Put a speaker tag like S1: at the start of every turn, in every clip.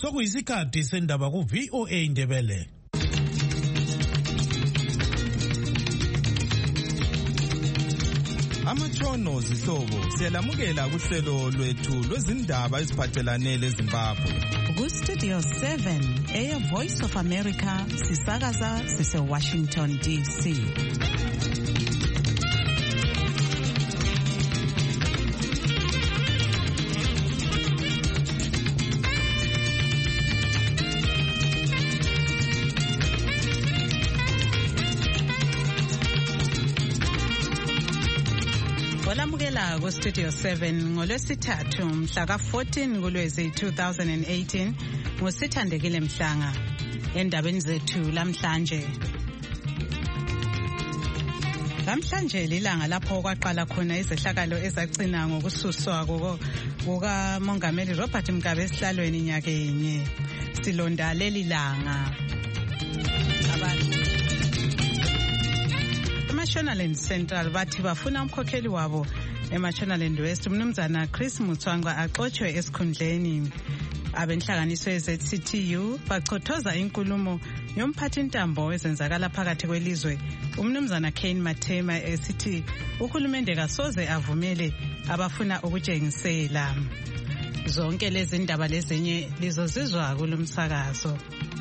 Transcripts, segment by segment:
S1: Sokuyisikhathi sendaba ku VOA Indebele.
S2: Amatshono zihlobo siyalamukela kuhlelo lwethu lwezindaba eziphathelane leZimbabwe.
S3: Ku Studio 7 Air Voice of America sisakaza sise Washington DC. Olamukela ku Studio 7 ngolwesithathu mhla ka-14 kuLwezi 2018 ngusithandekile Mhlanga endabeni zethu lamhlanje. Lamhlanje lilanga lapho kwaqala khona izehlakalo ezagcina ngokususwa kukaMongameli Robert Mugabe esihlalweni nyakenye. Silonda leli langa. Mashonaland Central bathi bafuna umkhokheli wabo eMashonaland West umnumzana Chris Mutswangwa axoshwe esikhundleni. Abenhlanganiso yeZCTU bachothoza inkulumo yomphathintambo ezenzakala phakathi kwelizwe umnumzana Kane Mathema esithi uhulumende kasoze avumele abafuna ukutshengisela. Zonke lezi ndaba lezinye lizozizwa kulomsakazo.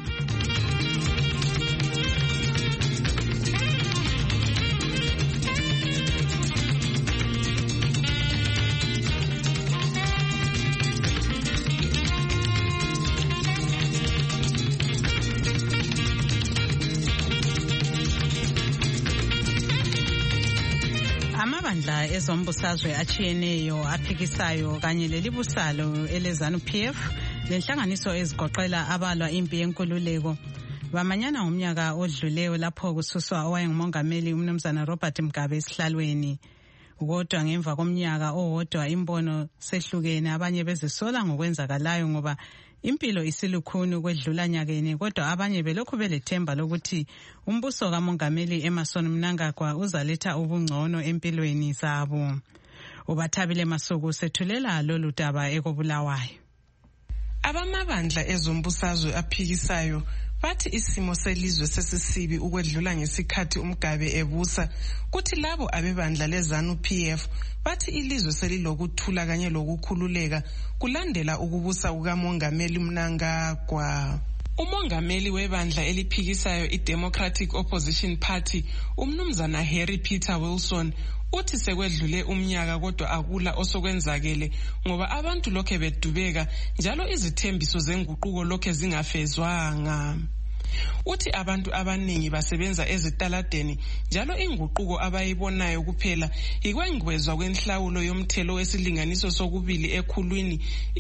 S3: Amabandla ezombusazwe achiyeneyo aphikisayo kanye lelibusalo eleZANU-PF lenhlanganiso ezigoqela abalwa impi yenkululeko bamanyana ngomnyaka odluleyo lapho kususwa owayengumongameli umnumzana Robert Mugabe esihlalweni. Kodwa ngemva komnyaka owodwa imbono sehlukene, abanye bezisola ngokwenzakalayo ngoba impilo isilukhuni kwedlula nyakeni, kodwa abanye belokhu belethemba lokuthi umbuso kaMongameli Emmerson Mnangagwa uzaletha ubungcono empilweni zabo. Ubathabile Masuku sethulela lolu daba ekobulawayo.
S4: Abamabandla ezombusazwe aphikisayo bathi isimo selizwe sesisibi ukwedlula ngesikhathi uMgabe ebusa, kuthi labo abebandla leZANU-PF bathi ilizwe selilokuthula kanye lokukhululeka kulandela ukubusa kukaMongameli Mnangagwa. Umongameli webandla eliphikisayo iDemocratic Opposition Party umnumzana Harry Peter Wilson uthi sekwedlule umnyaka kodwa akula osokwenzakele ngoba abantu lokhe bedubeka njalo izithembiso zenguquko lokhe zingafezwanga. Uthi abantu abaningi basebenza ezitaladeni njalo inguquko abayibonayo kuphela ikwengwezwa kwenhlawulo yomthelo wesilinganiso sokubili ekhulwini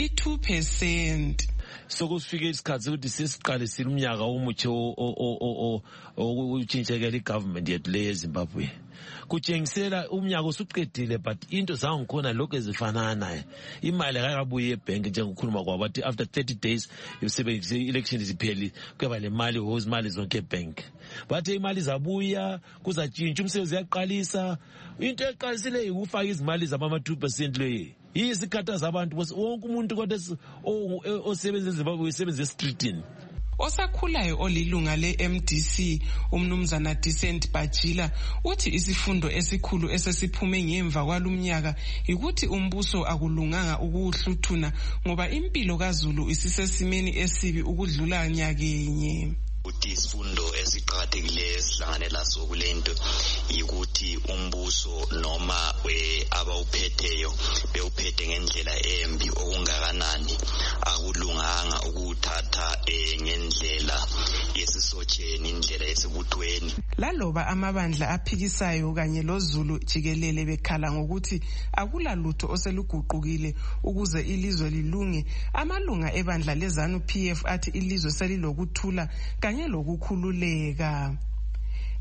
S4: i2%.
S5: Sokusifike isikhathi ukuthi sesiqalisile umnyaka omutsha okuthintshekela igovernment yethu le eZimbabwe. Kutshengisela umnyaka usuqedile but into zangikhona lokho ezifanana. Imali akabuye ebhenki njengokhuluma kwabo bathi after 30 days yosebenzisa election izipheli kweba le mali imali zonke ebank. Bathe imali zabuya kuzatshintsha umsebenzi yaqalisa. Into eqalisile ukufaka izimali zabama 2% le. Isikhathaza abantu wonke umuntu kodwa osebenza eZimbabwe usebenza eStreetini.
S4: Osakhulayo olilunga leMDC umnumzana Decent Bajila uthi isifundo esikhulu esesiphume ngemva kwalumnyaka ukuthi umbuso akulunganga ukuhluthuna ngoba impilo kaZulu isisesimeni esibi ukudlula nyakenye.
S6: Ukuthi isifundo esiqhakathekileyo esihlangane laso kulento ukuthi umbuso noma abawuphetheyo bewuphethe ngendlela embi okungakanani akulunganga ukuthatha ngendlela yesisotsheni indlela yesibuthweni.
S4: Laloba amabandla aphikisayo kanye loZulu jikelele bekhala ngokuthi akulalutho oseluguqukile ukuze ilizwe lilunge, amalunga ebandla leZANU-PF athi ilizwe selilokuthula kanye lokukhululeka.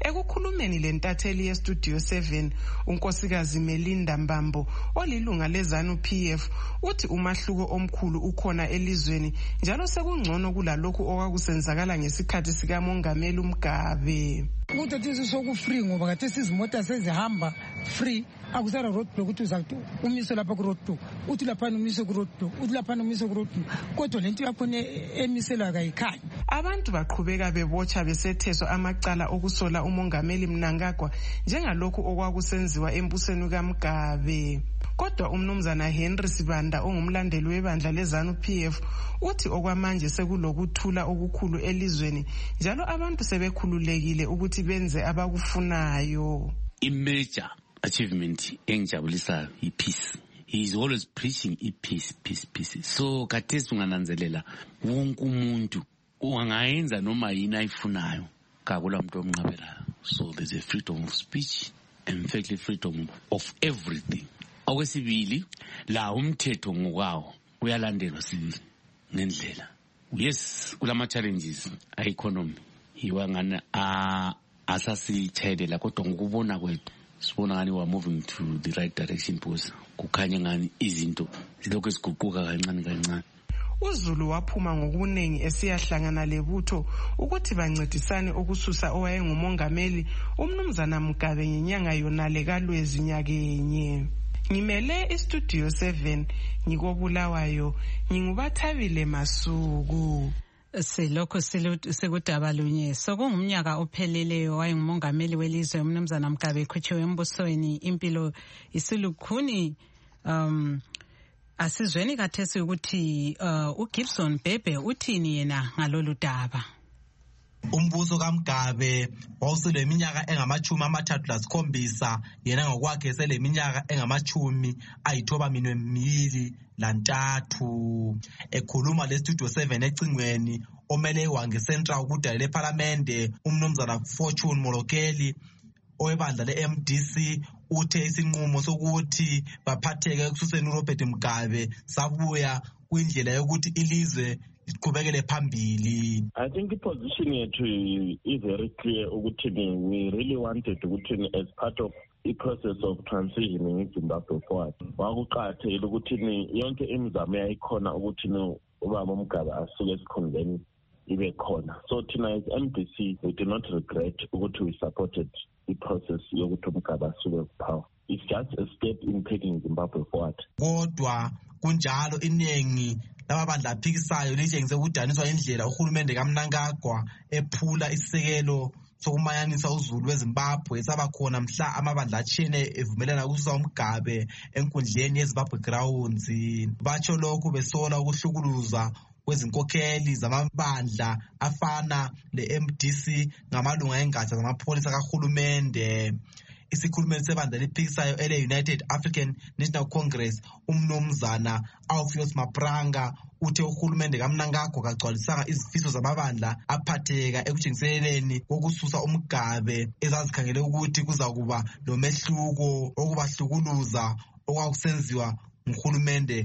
S4: Ekukhulumeni lentatheli yeStudio 7 unkosikazi Melinda Mbambo olilunga leZANU-PF uthi umahluko omkhulu ukhona elizweni njalo sekungcono kulalokhu okwakusenzakala ngesikhathi sikaMongameli uMgabe.
S7: Ukuthi soku-free ngoba kathesi izimota sezihamba free akusara roadblock ukuthi uzakuthi umise lapha ku-roadblock uthi laphana umise ku-roadblock uthi laphana umise ku-roadblock kodwa lento yakhona emiselwa kayikhanya.
S4: Abantu baqhubeka bebotsha besetheswa amacala okusola uMongameli Mnangagwa njengalokhu okwakusenziwa embusweni kaMgabe. Kodwa umnumzana Henry Sibanda ongumlandeli webandla leZANU-PF uthi okwamanje sekulokuthula okukhulu elizweni njalo abantu sebekhululekile ukuthi benze abakufunayo.
S8: Major achievement engijabulisayo ipeace. He is always preaching peace. So kathesi ungananzelela wonke umuntu ungayenza noma yini ayifunayo kakula umuntu omnqabelayo. So there's a freedom of speech and fairly freedom of everything. Okwesibili la umthetho ngokwawo uyalandelwa sibili ngendlela. Yes, kulama challenges economy iwangana asasithelela kodwa ngokubona kwethu sibona ngani we are moving to the right direction because kukhanya ngani izinto zilokho eziguquka kancane.
S4: uZulu waphuma ngokuningi esiyahlangana lebutho ukuthi bancedisane ukususa owayengumongameli umnumzana Mugabe ngenyanga yonale kaLwezi nyakenye. Ngimele iStudio 7 ngikobulawayo ngingubathabile Masuku.
S3: Silokho sekudaba lunye sokungumnyaka opheleleyo wayengumongameli welizwe umnumzana Mugabe ekhutshiwe embusweni impilo isilukhuni. Asizweni kathesi ukuthi uGibson Bhebhe uthini yena ngalolu daba.
S9: Umbuso kaMgabe wawuseleminyaka engama-37 yena ngokwakhe seleminyaka engama-93. Ekhuluma leStudio 7 ecingweni omele wange Central ukudala leParlamente umnumzana Fortune Molokeli owebandla leMDC uthe isinqumo sokuthi baphatheke ekususeni uRobert Mugabe sabuya kwindlela yokuthi ilizwe liqhubekele phambili.
S10: I think the position yethu is very clear ukuthi we really wanted ukuthi as part of the process of transitioning in Zimbabwe forward wakuqathela ukuthi yonke imizamo yayikhona ukuthi ubaba Mugabe asuke esikhundleni ibe khona. So thina as MDC we do not regret ukuthi we supported the process yokuthi Mugabe asuke kupower. It's just a step in taking Zimbabwe forward.
S9: Kodwa kunjalo iningi lababandla aphikisayo litshengise ukudaniswa indlela uhulumende kaMnangagwa ephula isisekelo sokumanyanisa uZulu weZimbabwe sabakhona mhla amabandla atshene evumelana ukususa uMgabe enkundleni yeZimbabwe Grounds. Batsho lokhu besola ukuhlukuluza kwezinkokheli zamabandla afana leMDC ngamalunga engatsha zamapholisa kahulumende. Isikhulumeli sebandla liphikisayo ele-United African National Congress umnumzana Alpheus Mapranga uthe uhulumende kaMnangagwa kagcwalisanga izifiso zamabandla aphatheka ekutshengiseleni kokususa uMgabe ezazikhangele ukuthi kuzakuba lomehluko okubahlukuluza okwakusenziwa nguhulumende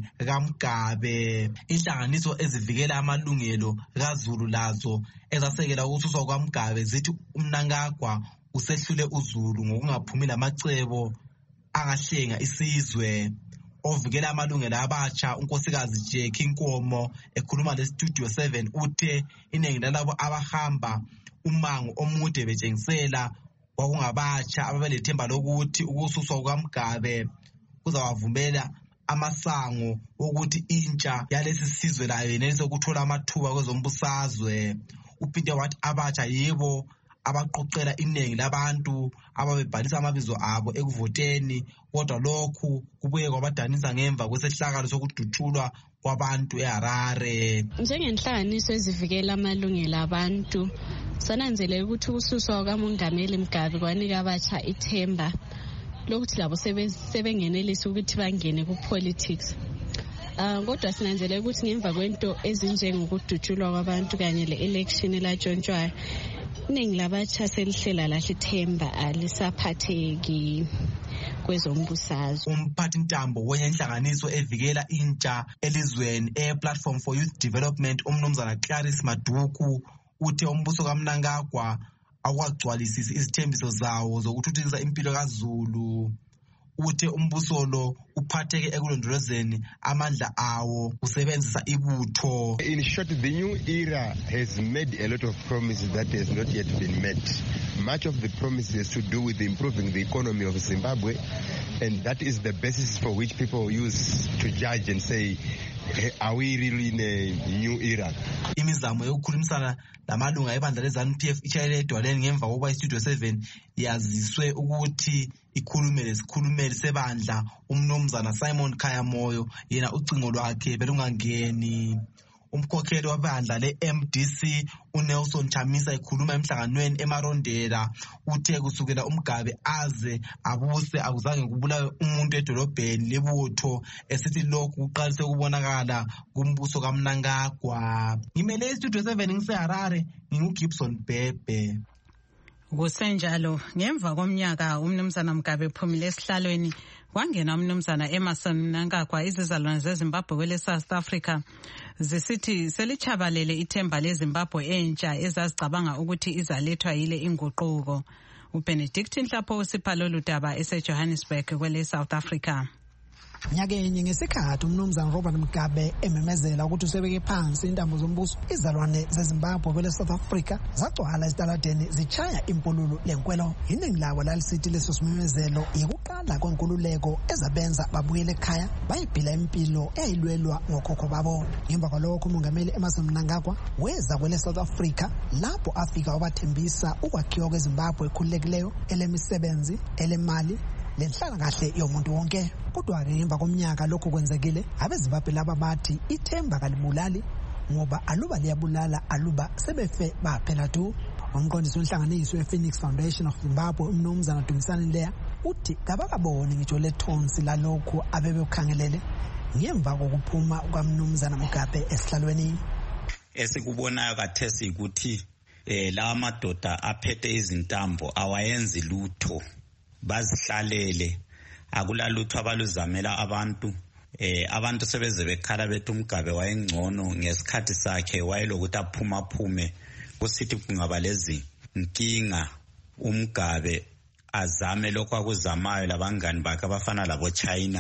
S9: kaMgabe. Inhlanganiso ezivikela amalungelo kaZulu lazo ezasekela ukususwa kwaMgabe zithi uMnangagwa usehlule uZulu ngokungaphumi lamacebo angahlenga isizwe. Ovikela amalungelo abatsha unkosikazi Jackie Nkomo ekhuluma leStudio 7 uthe iningi lalabo abahamba umango omude betshengisela kwakungabatsha ababelethemba lokuthi ukususwa kwaMgabe kuzawavumela amasango ukuthi intsha yalesi sizwe layo yenelise ukuthola amathuba kwezombusazwe. Uphinde wathi abatsha yebo abaqoqela iningi labantu ababebhalisa amabizo abo ekuvoteni kodwa lokhu kubuye kwabadanisa ngemva kwesehlakalo sokudutshulwa kwabantu eHarare.
S11: Njengenhlanganiso ezivikela amalungelo abantu sananzelela ukuthi ukususwa kwaMongameli Mugabe kwanika abatsha ithemba lokuthi labo sebengenelisa ukuthi bangene ku-politics. Kodwa sinanzelela ukuthi ngemva kwento ezinjengokudutshulwa kwabantu kanye le-election elatshontshwayo iningi labatsha selihlela lahle ithemba alisaphatheki kwezombusazwe.
S9: Umphathi ntambo wenye inhlanganiso evikela intsha elizweni e-Platform for Youth Development umnumzana Clarice Maduku uthe umbuso kaMnangagwa awukagcwalisisi izithembiso zawo zokuthuthukisa impilo kaZulu. Uthe umbuso lo uphatheke ekulondolozeni amandla awo usebenzisa ibutho.
S12: In short, the new era has made a lot of promises that has not yet been met. Much of the promises to do with improving the economy of Zimbabwe, and that is the basis for which people use to judge and say, are we really in a new era?
S9: Imizamo yokukhulumisana lamalunga ebandla leZANU-PF ichayele edwaleni ngemva kokuba iStudio 7 yaziswe ukuthi ikhulume lesikhulumeli sebandla umnumzana Simon Khayamoyo, yena ucingo lwakhe belungangeni. Umkhokheli wabandla le-MDC uNelson Chamisa ekhuluma emhlanganweni eMarondera uthe kusukela uMgabe aze abuse akuzange kubulawe umuntu edolobheni lebutho, esithi lokhu kuqalise ukubonakala kumbuso kaMnangagwa. Ngimele iStudio 7 ngiseHarare, nginguGibson Bhebhe.
S3: Kusenjalo ngemva komnyaka umnumzana Mgabe ephumile esihlalweni kwangena umnumzana Emerson Mnangagwa, izizalwane zeZimbabwe kwele South Africa zisithi selichabalele ithemba leZimbabwe entsha ezazicabanga ukuthi izalethwa yile inguquko. uBenedict Nhlapho usipha lolu daba eseJohannesburg kwele South Africa.
S13: Nyakenye ngesikhathi umnumzana Robert Mugabe ememezela ukuthi usebeke phansi intambo zombuso, izalwane zeZimbabwe kwele South Africa zagcwala esitaladeni zichaya impululo lenkwelo. Iningi lawo lalisithi leso simemezelo yikuqala kwenkululeko ezabenza babuyele ekhaya bayibhila impilo eyayilwelwa ngokhokho babo. Ngemva kwalokho umongameli Emerson Mnangagwa weza kwele South Africa lapho afika wabathembisa ukwakhiwa kweZimbabwe ekhululekileyo, elemisebenzi, elemali lenhlala kahle yomuntu wonke. Kodwa-ke ngemva komnyaka lokho kwenzekile, abeZimbabwe laba bathi ithemba kalibulali ngoba aluba liyabulala aluba sebefe baphela tu. Umqondisi wenhlanganiso yePhoenix Foundation of Zimbabwe umnumzana Dumisani Leya uthi kabakabone ngitsho lethonsi lalokhu abebekhangelele ngemva kokuphuma kwamnumzana Mugabe esihlalweni.
S14: Esikubonayo kathesi ukuthi la madoda aphethe izintambo awayenzi lutho, bazihlalele, akulalutho abaluzamela abantu. Abantu sebeze bekhala bethi uMgabe wayengcono ngesikhathi sakhe, wayelokuthi aphumaphume kusithi kungaba lezi nkinga uMgabe azame lokho akuzamayo labangani bakhe abafana labo China.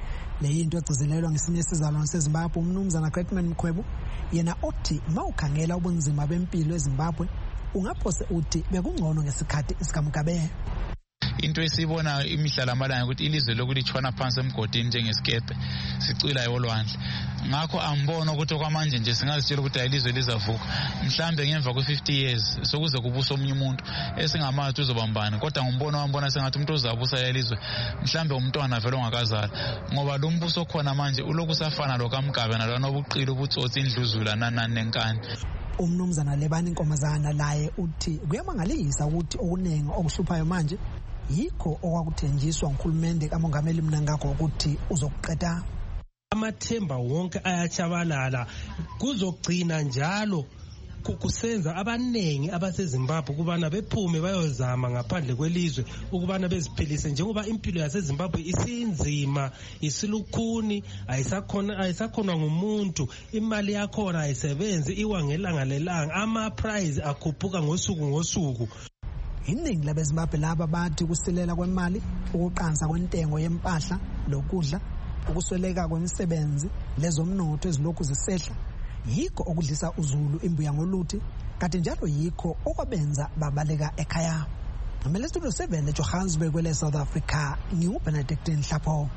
S13: Le into egcizelelwa ngesinye isizalwane seZimbabwe umnumzana Gretman Mkhwebo, yena othi mawukhangela ubunzima bempilo eZimbabwe ungaphose uthi bekungcono ngesikhathi sikaMgabe.
S15: Into esibona imihla lamalanga ukuthi ilizwe lokulitshwana phansi emgodini njengesikebe sicwila yolwandle. Ngakho ambona ukuthi okwamanje nje singazitshela ukuthi ilizwe lizavuka mhlambe ngemva kwe50 years sokuze kubusa omunye umuntu esingamathi uzobambana, kodwa ngibona sengathi umuntu ozabusa yelizwe mhlambe umntwana vele ongakazala, ngoba lo mbuso khona manje uloku safana lokaMgabe nalona obuqili ubutsotsi indluzula nanani nenkani.
S13: Umnumzana Lebani Nkomazana laye uthi kuyamangalisa ukuthi okuningi okuhluphayo manje yikho okwakuthenjiswa nguhulumende kamongameli Mnangagwa ukuthi uzokuqeda.
S16: Amathemba wonke ayachabalala, kuzogcina njalo kusenza abanengi abaseZimbabwe ukubana bephume bayozama ngaphandle kwelizwe ukubana beziphilise, njengoba impilo yaseZimbabwe isinzima, isilukhuni, ayisakhona ngumuntu, imali yakhona ayisebenzi, iwa ngelanga lelanga, ama-price akhuphuka ngosuku.
S13: Iningi labeZimbabwe laba bathi ukusilela kwemali, ukuqansa kwentengo yempahla lokudla, ukusweleka kwemisebenzi, lezomnotho ezilokhu zisehla yikho okudlisa uZulu imbuya ngoluthi, kanti njalo yikho okwabenza babaleka ekhaya. Ngamele Studio 7 eJohannesburg kwele South Africa, ngiuBenedict Nhlapho.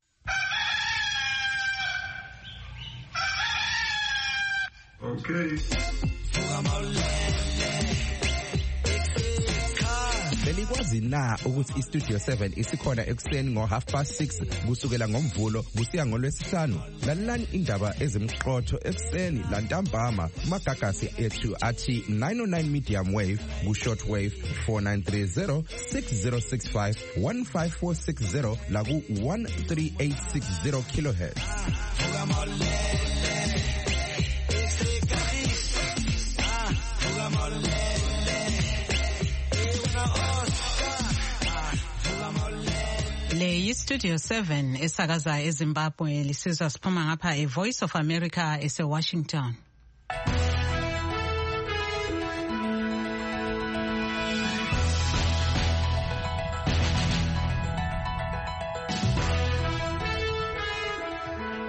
S17: Okay. Belikwazi na ukuthi iStudio 7 isikhona ekuseni ngo6:30 kusukela ngoMvulo kusiya ngoLwesihlanu? Lalelani indaba ezimqotho ekuseni lantambama kumagagasi ethu athi 909 medium wave ku-short wave 4930 6065 15460 la ku-13860 kilohertz.
S3: Le yiStudio 7 esakaza eZimbabwe, lisizwa siphuma ngapha eVoice of America eseWashington.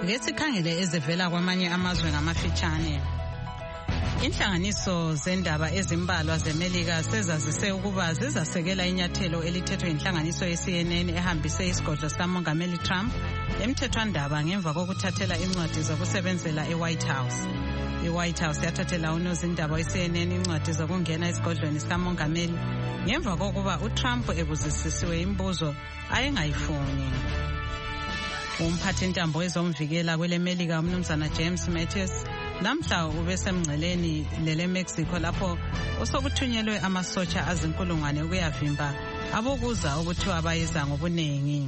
S3: Ke sikhangele ezivela kwamanye amazwe ngamafitshane. Inhlanganiso zendaba ezimbalwa zeMelika sezazise ukuba zizasekela inyathelo elithethwe inhlanganiso ye-CNN ehambise isigodlo sikamongameli Trump emthethwandaba ngemva kokuthathela incwadi zokusebenzela eWhite House. IWhite House yathathela unozindaba we-CNN incwadi zokungena esigodlweni sikamongameli ngemva kokuba uTrump ebuzisisiwe imibuzo ayengayifuni. Umphathintambo wezomvikela kweleMelika umnumzana James Mattis namhla ubesemngceleni lele Mexico lapho osokuthunyelwe amasotsha azinkulungwane ukuyavimba abokuza okuthiwa bayeza ngobuningi.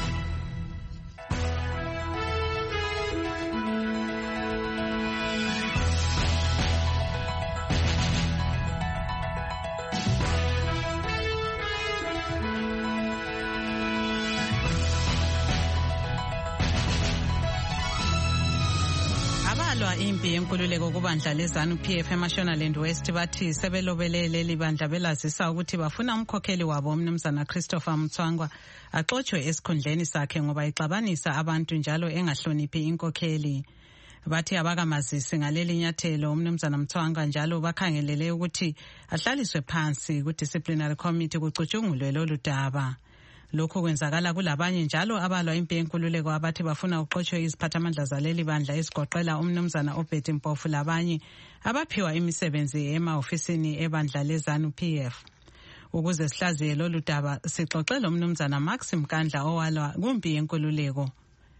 S3: Impi yenkululeko kubandla leZANU-PF eMashonaland West bathi sebelobele leli bandla belazisa ukuthi bafuna umkhokheli wabo umnumzana Christopher Mtswangwa axotshwe esikhundleni sakhe ngoba ixabanisa abantu njalo engahloniphi inkokheli. Bathi abakamazisi ngaleli nyathelo umnumzana Mtswangwa njalo bakhangelele ukuthi ahlaliswe phansi ku-disciplinary committee kucutshungulwe lolu daba. Lokho kwenzakala kulabanye njalo abalwa impi yenkululeko abathi bafuna uxotshwe iziphathamandla zaleli bandla ezigoqela umnumzana Obed Mpofu labanye abaphiwa imisebenzi ema-ofisini ebandla leZANU-PF. Ukuze sihlaziye lolu daba sixoxele umnumzana Max Mkandla owalwa kumpi yenkululeko.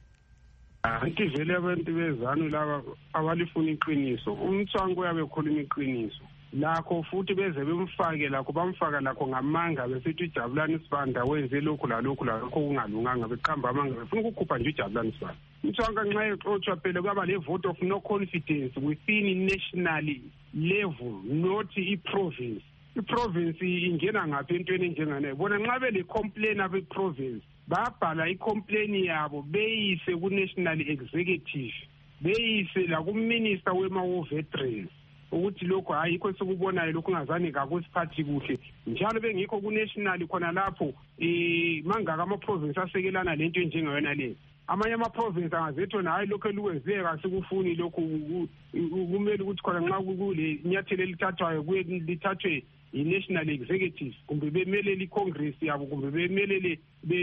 S18: Anti vele abantu beZANU laba abalifuna iqiniso. Umthwango uyabe ekhuluma iqiniso. Lakho futhi beze bemfake lakho bamfaka lakho ngamanga besithi uJabulani Sibanda wenze lokhu lalokhu kungalunganga beqamba amanga befuna ukukhupha nje uJabulani Sibanda. Mthwanga nxa exoxwa phela kwaba le vote of no confidence within national level not i-province. I-province ingena ngaphi entweni enjengane bona nxa bele complain abe province babhala i-complain yabo beyise ku-national executive beyise la ku-minister wema veterans ukuthi lokho ayikho sikubonayo lokho ngazani kakusiphathi kuhle njalo bengikho ku-national khona lapho mangaka ama-province asekelana lento njengayona le amanye ama-province angazetho hayi lokho elukwenzeke kasikufuni lokho kumele ukuthi khona nxa kule nyathelo elithathwayo kuye lithathwe i-national executive kumbe bemelele i-congress yabo kumbe bemelele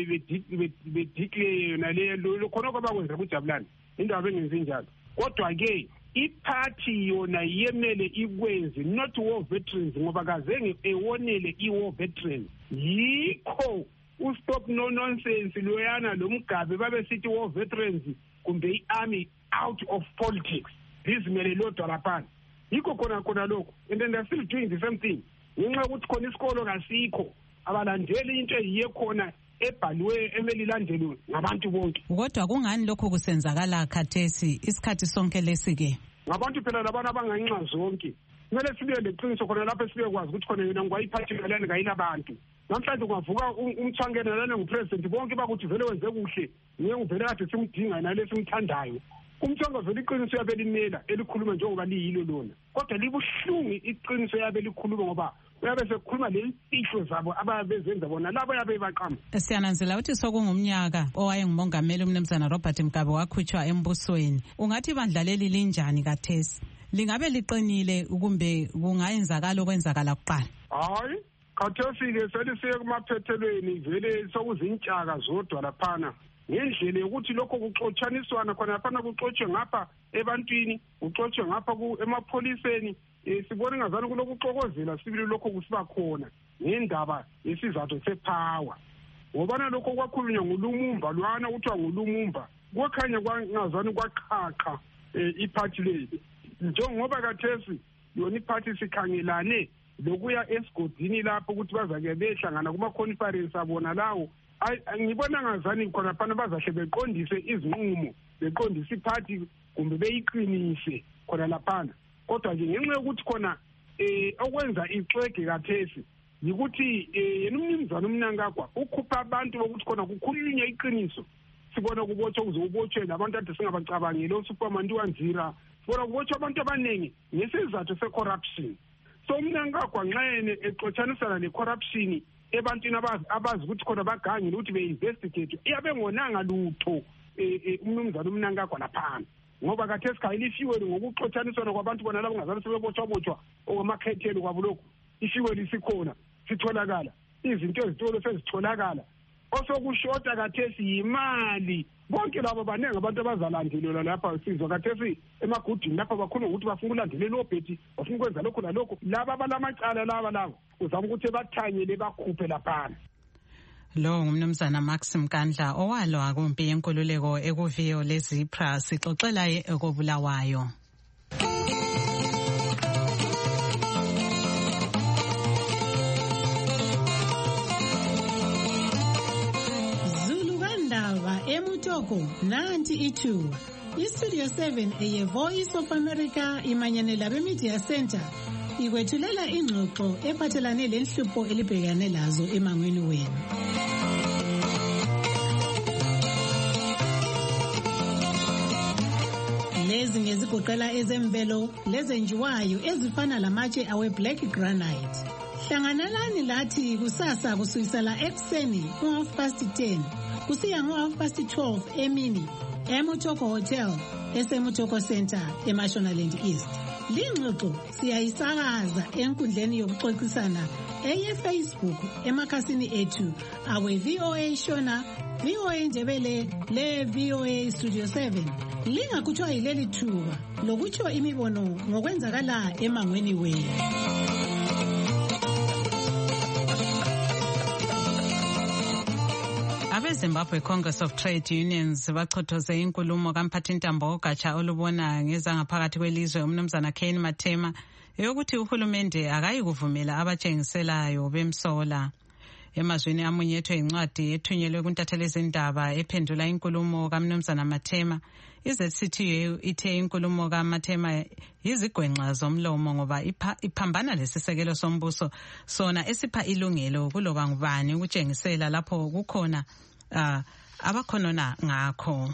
S18: bedeclare yona le khona kwabakwenza kuJabulani indaba bengenzi njalo kodwa-ke iphathi yona yemele ikwenze not war veterans ngoba kazenge ewonele i-war veterans yikho ustop no nonsense loyana lomgabe babesithi war veterans kumbe i-army out of politics lizimele lodwa laphana yikho khona lokho and then they're still doing the same thing ngenxa yokuthi khona isikolo kasikho abalandeli into eyiye khona ebhaliwe emeli ilandelwe ngabantu bonke.
S3: Kodwa kungani lokho kusenzakala khathesi isikhathi sonke lesi-ke?
S18: Ngabantu phela labana abanganxa zonke kumele sibe leqiniso khona lapho sibe kwazi ukuthi khona yena ngwayiphathi lana ngayilabantu namhlanje kungavuka umthwangena lana ngupresident bonke bakuthi vele wenze kuhle ngeke uvele kade simdinga nale simthandayo umthwanga vele iqiniso yabe limela elikhuluma njengoba liyilo lona kodwa libuhlungu iqiniso yabe likhuluma ngoba uyabe sekukhuluma lezifihlo zabo ababezenza bona labo yabe baqamba.
S3: Siyananzela ukuthi sokungumnyaka owayengumongameli umnumzana Robert Mugabe wakhutshwa embusweni. Ungathi ibandla leli linjani kathesi? Lingabe liqinile kumbe kungayenzakala okwenzakala kuqala?
S18: Hayi, khathesi-ke selisiye kumaphethelweni vele sokuzintshaka zodwa laphana ngendlela yokuthi lokho kuxotshaniswana khona laphana kuxotshwe ngapha ebantwini kuxotshwe ngapha emapholiseni sibone ngazani kulokuxokozela sibili lokho kusiba khona ngendaba yesizathu sepower ngobana lokho kwakhulunywa nguLumumba lwana kuthiwa nguLumumba kwakhanya kwangazani kwaqhaqa iphathi leli njengoba kathesi yona iphathi sikhangelane lokuya esigodini lapho ukuthi bazake behlangana kuma-conference abona lawo ngibona ngazani khona phana bazahle beqondise izinqumo beqondise iphathi kumbe beyiqinise khona laphana kodwa nje ngenxa yokuthi khona okwenza ixwege kathesi yikuthi yena umnumzana uMnangagwa ukhupha abantu bokuthi khona kukhulunywe iqiniso sibona kubotshwa kuze ubotshwe labantu ade singabacabangeli oSuperman Wanzira sibona kubotshwa abantu abaningi ngesizathu se-corruption so uMnangagwa nxa yena exotshanisana ne-corruption ebantwini abazi ukuthi khona bagangile ukuthi be-investigate iyabe ngonanga lutho umnumzana uMnangagwa laphana ngoba kade sikhayile ifuel ngokuxotshaniswana kwabantu bona labo ngazange sebebotshwa okwamakhethelo kwabo lokhu ifuel isikhona sitholakala izinto ezitolo sezitholakala osokushota kade siyimali bonke labo baningi abantu abazalandelela lapha sizwa kade emagudini lapha bakhona ukuthi bafuna ulandelela obhethi bafuna ukwenza lokho nalokho laba abalamacala laba uzama ukuthi bathanyele bakhuphe laphana.
S3: Lo ngumnumzana Max Mkandla owalwa kumpi yenkululeko ekuviyo leZipra sixoxela ekobulawayo.
S19: Zulu Kandaba eMutoko nanti ithuba. iStudio 7 eye Voice of America imanyane labe Media Center ikwethulela ingxoxo ephathelane lenhlupho elibhekane lazo emangweni wenu. Lezi ngezigoqela ezemvelo lezenjiwayo ezifana lamatshe awe black granite. Hlanganelani lathi kusasa kusukisela ekseni ngo-10:30 kusiya ngo-12:30 emini eMutoko Hotel eseMutoko Center eMashonaland East. Lingxoxo siyayisakaza enkundleni yokuxoxisana eye-Facebook emakhasini ethu awe VOA Shona, VOA Ndebele le VOA Studio 7. Lingakutshwa yileli thuba lokutsho imibono ngokwenzakala emangweni wenu.
S3: AbeZimbabwe Congress of Trade Unions bachothoze inkulumo kamphathintambo ogatsha olubona ngezangaphakathi kwelizwe umnumzana Kane Mathema eyokuthi uhulumende akayikuvumela abatshengiselayo bemsola. Emazweni amunyethwe incwadi ethunyelwe kuntatheli zindaba ephendula inkulumo kaMnumzana Mathema, iZCTU ithe inkulumo kaMathema yizigwenxa zomlomo ngoba iphambana lesisekelo sombuso sona esipha ilungelo kuloba ngubani ukutshengisela lapho kukhona abakhonona ngakho.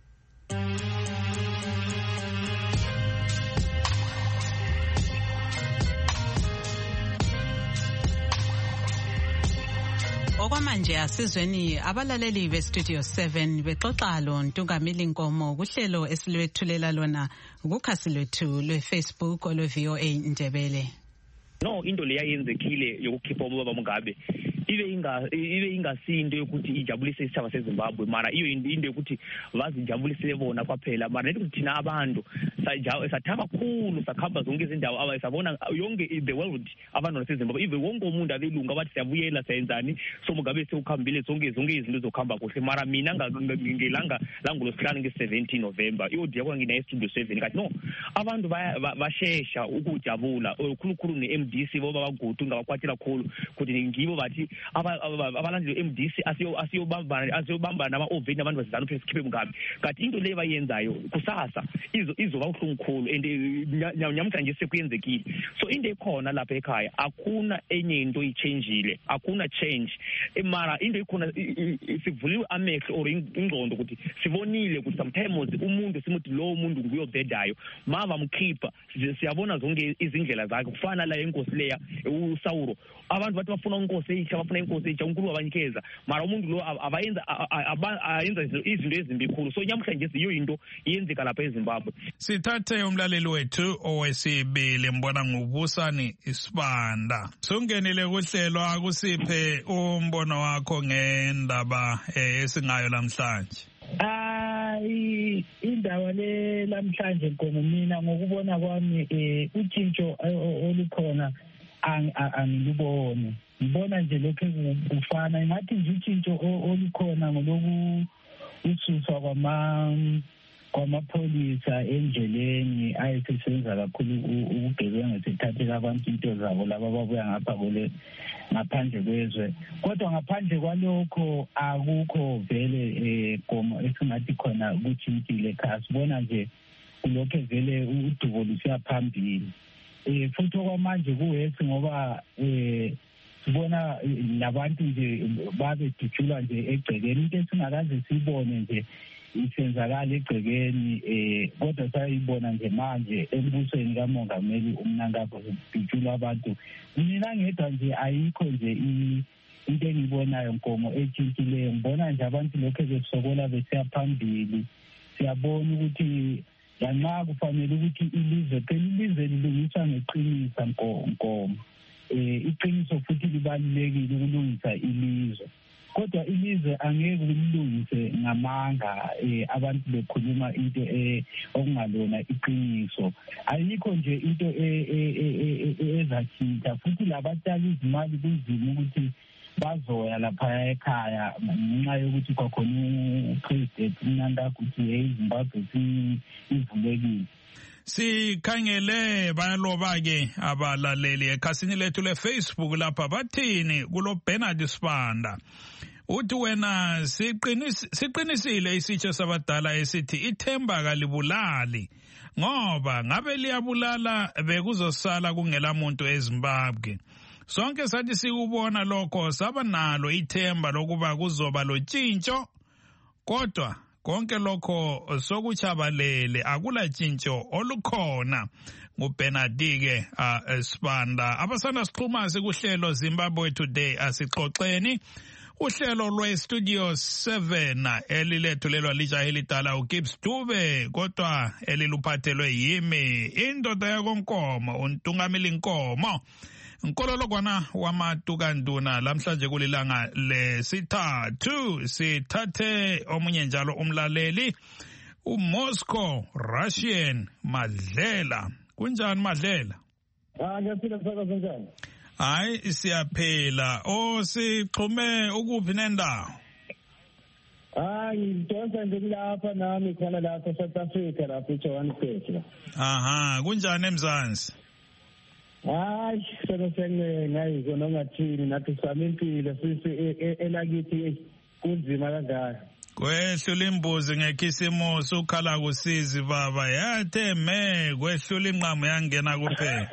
S3: Okwamanje asizweni abalaleli beStudio 7 bexoxa lo Ntungamili Nkomo kuhlelo esilwethulela lona kukhasi lwethu lweFacebook olweVOA Ndebele.
S20: No, into leyayenzekile yokukhipha ubaba Mugabe ibe ingasinto yokuthi ijabulise isitshaba seZimbabwe, mara iyo into yokuthi bazijabulise bona kwaphela, mara nethi thina abantu sathaba kakhulu sakhamba zonke izindawo abasabona yonke the world abantu baseZimbabwe ibe wonke umuntu abelunga bathi siyabuyela sayenzani, so Mugabe sewukhambile zonke izinto zokuhamba kuhle, mara mina ngelanga langolosihlanu nge-17 November iodiya kwangina eStudio 7 kathi no abantu bashesha ukujabula khulukhulu ne-MDC boba bagudu ngabakwatela khulu kuthi ngibo bathi abalandeli MDC asiyobamba nama-oveni abantu basizana phela sikhiphe Mugabe, kanti into leyo bayenzayo kusasa izoba uhlungu khulu and nyamhlanje sekuyenzekile. So into ekhona lapha ekhaya akuna enye into ichangeile, akuna change, mara into ekhona sivuliwe amehlo or ingqondo ukuthi sibonile ukuthi sometimes umuntu simuthi lo muntu nguye obhedayo mava mkhipha siyabona zonke izindlela zakhe kufana la inkosi leya uSawuro, abantu bathi bafuna inkosi eyisha bafuna inkosi eyisha uNkulunkulu wabanikeza, mara umuntu lo ayenza izinto ezimbi khulu. So nyamhlanje iyo into iyenzeka lapha eZimbabwe.
S1: Sithathe umlaleli wethu owesibili mbona ngubusani Isibanda. Sungenile kuhlelo akusiphe umbono wakho ngendaba esingayo namhlanje.
S21: Indaba le lamhlanje Nkomo, mina ngokubona kwami utshintsho olukhona angiluboni, ngibona nje lokho kufana ngathi nje utshintsho olukhona ngoloku ususwa kwamapholisa endleleni ayesesenza kakhulu ubugebengu sethathela abantu into zabo laba babuya ngapha ngaphandle kwezwe. Kodwa ngaphandle kwalokho akukho vele Nkomo esingathi khona kuthintile ekhaya, sibona nje kulokho vele udubo lusiya phambili. Futhi okwamanje kuwesi ngoba sibona labantu nje babedutshulwa nje egcekeni, into esingakaze siyibone nje isenzakala egcekeni, kodwa sayibona nje manje embusweni kaMongameli uMnangagwa kudutshulwa abantu. Mina ngedwa nje ayikho nje into engiyibonayo Nkomo etshintshileyo. Ngibona nje abantu lokho besokola besiya phambili. Siyabona ukuthi lanxa kufanele ukuthi ilizwe lilungiswa ngeqiniso Nkomo. Iqiniso futhi libalulekile ukulungisa ilizwe. Kodwa ilizwe angeke ulilungise ngamanga abantu bekhuluma into okungalona iqiniso. Ayikho nje into ezathinta futhi labatshali izimali kunzima ukuthi bazoya lapha ekhaya ngenxa yokuthi kwakhona upresident uNanda ukuthi iZimbabwe ivulekile.
S1: Sikhangele bayaloba-ke abalaleli ekhasini lethu le-Facebook lapha bathini kulo Bernard Sibanda. Uthi wena siqinisile isitsho sabadala esithi ithemba kalibulali ngoba ngabe liyabulala bekuzosala kungela muntu eZimbabwe. Sonke sathi sikubona lokho saba nalo ithemba lokuba kuzoba lo tshintsho, kodwa konke lokho sokuchabalele akula tshintsho olukhona. NguBernard-ke Sibanda. Abasanda siqhuma sikuhlelo Zimbabwe Today asixoxeni. Uhlelo lwe-Studio 7 elilethulelwa lijaha elidala uGibbs Dube, kodwa eliluphathelwe yimi indoda yakoNkomo, uNtungamili Nkomo. Nkololokwana wamatukanduna lamhlanje kulilanga lesithathu. Sithathe omunye njalo umlaleli uMoscow Russian Madlela. Kunjani Madlela?
S2: Ngiyaphila msakazi njani?
S1: Hayi siyaphela. Sixhume ukuphi nendawo?
S2: Ngidonsa nje lapha nami khona lapha eSouth Africa lapha eJohannesburg.
S1: Aha, kunjani eMzansi?
S2: Sengayi kona ngathini nathi sami impilo sisi elakithi kunzima kangaka.
S1: Kwehlula imbuzi ngekhisimusi ukhala kusizi baba yathe kwehlula inqamu yangena kuphela.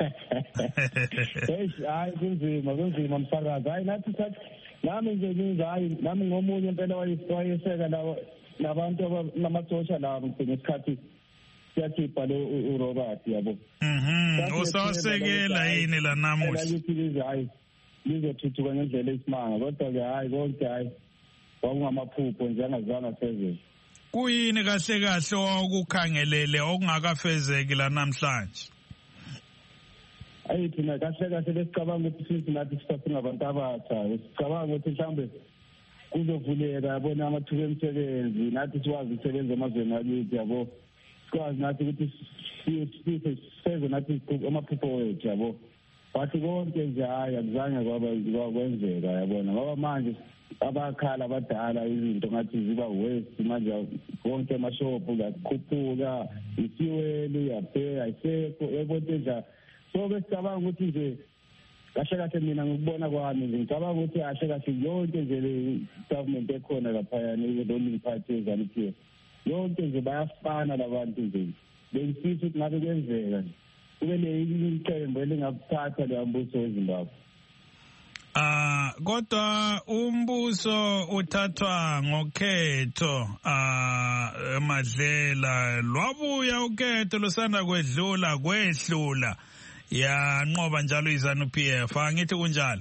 S2: Hayi kunzima msakazi. Hayi nathi nami nje ngizayi nami ngomunye impela wayeseka labantu namasosha lawo ngesikhathi siyakhipha lo uRobert yabo.
S1: Usasekela yini la namuhla?
S2: Hayi lizothuthuka ngendlela esimanga kodwa ke hayi konke hayi kwakungamaphupho nje angazange sezele.
S1: Kuyini kahle kahle okukhangelele okungakafezeki la namhlanje?
S2: Thina kahle besicabanga ukuthi sisi nathi sisasingabantu abatsha, sicabanga ukuthi mhlawumbe kuzovuleka yabona amathuba emisebenzi, nathi sikwazi ukusebenza emazweni akithi yabo, sikwazi nathi ukuthi seze nathi amaphupho wethu yabo. Bathi konke nje hayi akuzange kwenzeka yabona, ngoba manje abakhala abadala izinto ngathi ziba waste manje konke amashopu kakhuphuka, isiweli yaphe ayisekho ebonke nje. So besicabanga ukuthi nje kahle mina ngikubona kwami nje ngicabanga ukuthi kahle yonke nje le government ekhona lapha ni ruling party eZANU-PF yonke nje bayafana labantu nje. Bengifisa ukuthi ngabe kwenzeka kube leqembu elingakuthatha le mbuso weZimbabwe.
S1: Kodwa umbuso uthathwa ngokhetho Madlela, lwabuya ukhetho lusanda kwehlula yanqoba njalo iZANU-PF. Angithi kunjalo?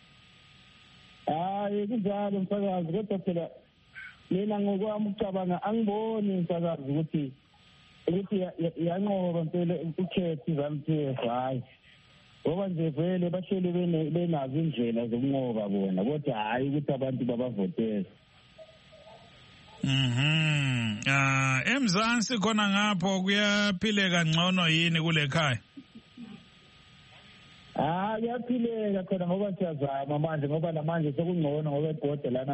S2: Hayi kunjalo msakazi, kodwa phela mina ngokwami ucabanga angiboni msakazi ukuthi yanqoba mpela ukhetho iZANU-PF. Hayi ngoba nje vele bahleli benazo indlela zokunqoba bona, kodwa hayi ukuthi abantu babavotele.
S1: Emzansi khona ngapho kuyaphileka ngcono yini kule khaya?
S2: Kuyaphileka khona ngoba siyazama manje, ngoba namanje sekungcono ngoba ebhode lana.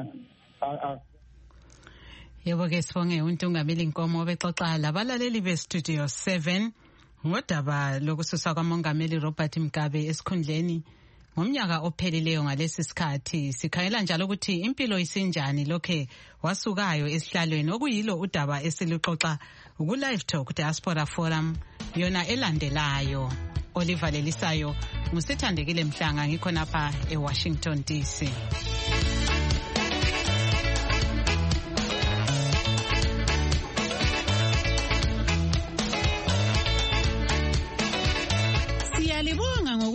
S3: Yebo-ke sibonge uNtungamili Nkomo bexoxa labalaleli beStudio 7 ngodaba lokususwa kwamongameli Robert Mugabe esikhundleni ngomnyaka ophelileyo. Ngalesi sikhathi sikhangela njalo ukuthi impilo isinjani lokhe wasukayo esihlalweni, okuyilo udaba esiluxoxa ku-Live Talk Diaspora Forum yona elandelayo. Oliver Lelisayo ngusithandekile Mhlanga, ngikhonapha eWashington DC.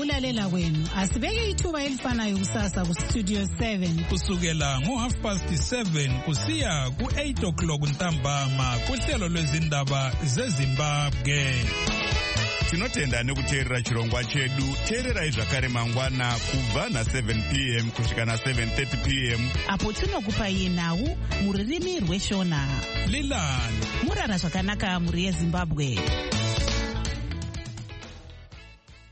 S19: ngokulalela kwenu. Asibeke ithuba elifanayo kusasa kuStudio 7
S1: kusukela ngo7:30 kusiya ku8 o'clock ntambama kuhlelo lwezindaba zeZimbabwe.
S5: Tinotenda nekuteerera chirongwa chedu. Teererai zvakare mangwana kubva na7 p.m. kusvika na7:30 p.m.
S22: apo tinokupai nhau muririmi rweshona.
S1: Lilani
S22: murara zvakanaka muri yeZimbabwe.